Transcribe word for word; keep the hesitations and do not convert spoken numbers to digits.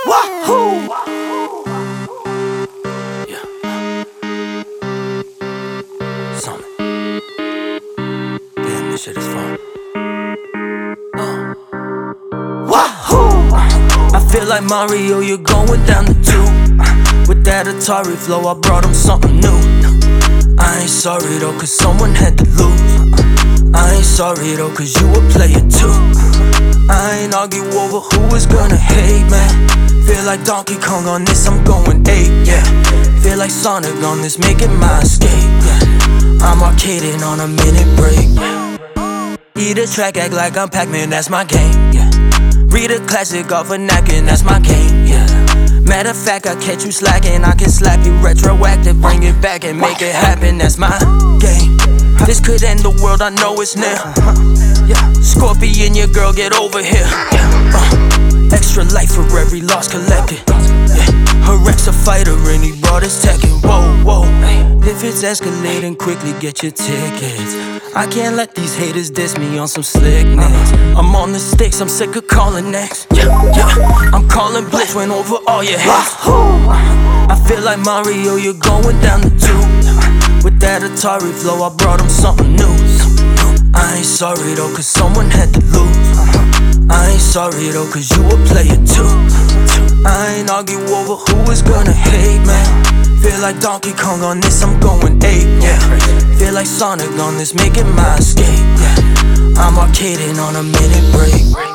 Wahoo! Yeah. Something. Damn, this shit is fun. Uh. Wahoo! I feel like Mario, you're going down the tube. With that Atari flow, I brought him something new. I ain't sorry though, cause someone had to lose. I ain't sorry though, cause you a player too. I ain't argue over who is gonna hate, man. Feel like Donkey Kong on this, I'm going eight, yeah. Feel like Sonic on this, making my escape, yeah. I'm arcading on a minute break, yeah. Eat a track, act like I'm Pac-Man, that's my game, yeah. Read a classic off a napkin, that's my game, yeah. Matter of fact, I catch you slacking, I can slap you retroactive, bring it back and make it happen, that's my game. This could end the world, I know it's near. Yeah. Scorpion, your girl, get over here. Yeah. Uh, extra life for every loss collected. Yeah. Her ex a fighter and he brought his Tekken. Whoa, whoa. If it's escalating quickly, get your tickets. I can't let these haters diss me on some slickness. I'm on the sticks, I'm sick of calling next. Yeah, yeah. I'm calling Blitz, went over all your heads. I feel like Mario, you're going down the tube. With that Atari flow, I brought him something new. I ain't sorry though, cause someone had to lose. I ain't sorry though, cause you a player too. I ain't argue over who is gonna hate, man. Feel like Donkey Kong on this, I'm going eight, yeah. Feel like Sonic on this, making my escape, yeah. I'm arcading on a minute break.